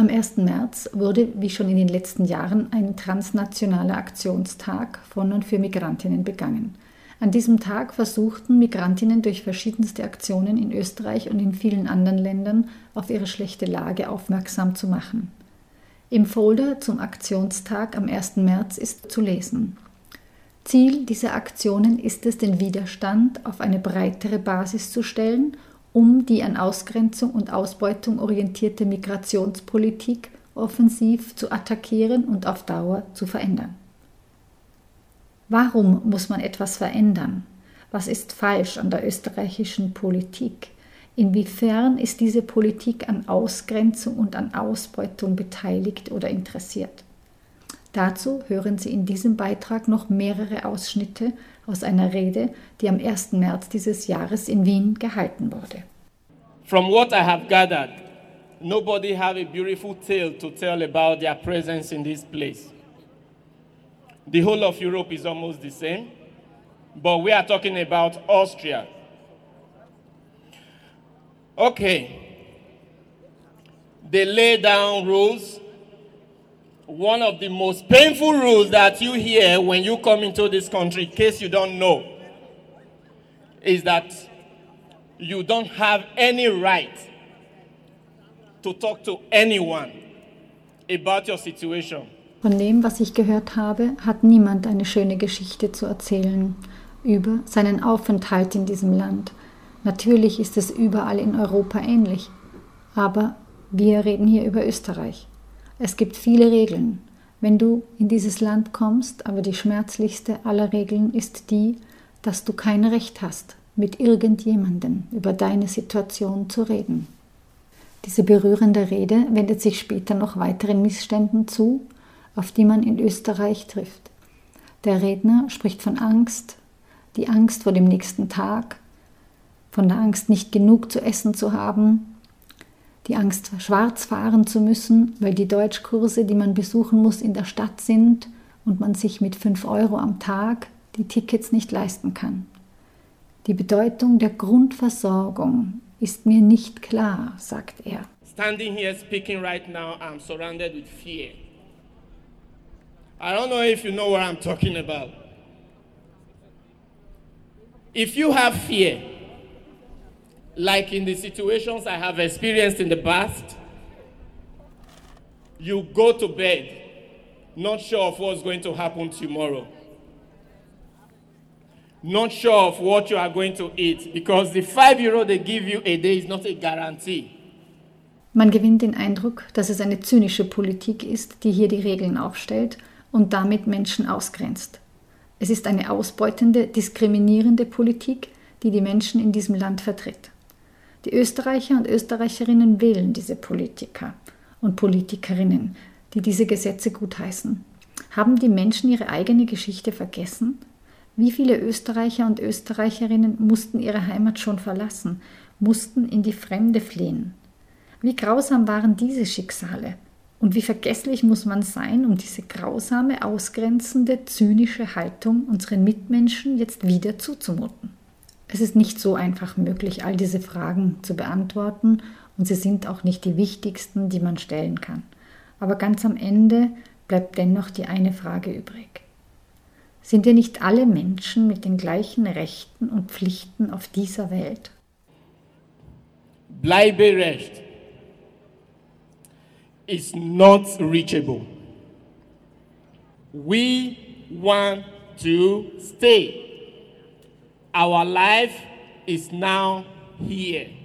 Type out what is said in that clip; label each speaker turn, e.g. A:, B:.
A: Am 1. März wurde, wie schon in den letzten Jahren, ein transnationaler Aktionstag von und für Migrantinnen begangen. An diesem Tag versuchten Migrantinnen durch verschiedenste Aktionen in Österreich und in vielen anderen Ländern auf ihre schlechte Lage aufmerksam zu machen. Im Folder zum Aktionstag am 1. März ist zu lesen: Ziel dieser Aktionen ist es, den Widerstand auf eine breitere Basis zu stellen, um die an Ausgrenzung und Ausbeutung orientierte Migrationspolitik offensiv zu attackieren und auf Dauer zu verändern. Warum muss man etwas verändern? Was ist falsch an der österreichischen Politik? Inwiefern ist diese Politik an Ausgrenzung und an Ausbeutung beteiligt oder interessiert? Dazu hören Sie in diesem Beitrag noch mehrere Ausschnitte aus einer Rede, die am 1. März dieses Jahres in Wien gehalten wurde.
B: From what I have gathered, nobody have a beautiful tale to tell about their presence in this place. The whole of Europe is almost the same, but we are talking about Austria. Okay, they lay down rules. One of the most painful rules that you hear when you come into this country, in case you don't know, is that you don't have any right to talk to anyone about your situation.
A: Von dem, was ich gehört habe, hat niemand eine schöne Geschichte zu erzählen über seinen Aufenthalt in diesem Land. Natürlich ist es überall in Europa ähnlich, aber wir reden hier über Österreich. Es gibt viele Regeln, wenn du in dieses Land kommst, aber die schmerzlichste aller Regeln ist die, dass du kein Recht hast, mit irgendjemandem über deine Situation zu reden. Diese berührende Rede wendet sich später noch weiteren Missständen zu, auf die man in Österreich trifft. Der Redner spricht von Angst, die Angst vor dem nächsten Tag, von der Angst, nicht genug zu essen zu haben, die Angst, schwarz fahren zu müssen, weil die Deutschkurse, die man besuchen muss, in der Stadt sind und man sich mit 5 Euro am Tag die Tickets nicht leisten kann. Die Bedeutung der Grundversorgung ist mir nicht klar, sagt er.
B: Standing here speaking right now, I'm surrounded with fear. I don't know if you know what I'm talking about. If you have fear, like in the situations I have experienced in the past, you go to bed not sure of what's going to happen tomorrow. Not sure of what you are going to eat, because the 5 euro they give you a day is not a guarantee.
A: Man gewinnt den Eindruck, dass es eine zynische Politik ist, die hier die Regeln aufstellt und damit Menschen ausgrenzt. Es ist eine ausbeutende, diskriminierende Politik, die die Menschen in diesem Land vertritt. Die Österreicher und Österreicherinnen wählen diese Politiker und Politikerinnen, die diese Gesetze gutheißen. Haben die Menschen ihre eigene Geschichte vergessen? Wie viele Österreicher und Österreicherinnen mussten ihre Heimat schon verlassen, mussten in die Fremde fliehen? Wie grausam waren diese Schicksale? Und wie vergesslich muss man sein, um diese grausame, ausgrenzende, zynische Haltung unseren Mitmenschen jetzt wieder zuzumuten? Es ist nicht so einfach möglich, all diese Fragen zu beantworten, und sie sind auch nicht die wichtigsten, die man stellen kann. Aber ganz am Ende bleibt dennoch die eine Frage übrig. Sind wir nicht alle Menschen mit den gleichen Rechten und Pflichten auf dieser Welt?
B: Bleiberecht is not reachable. We want to stay. Our life is now here.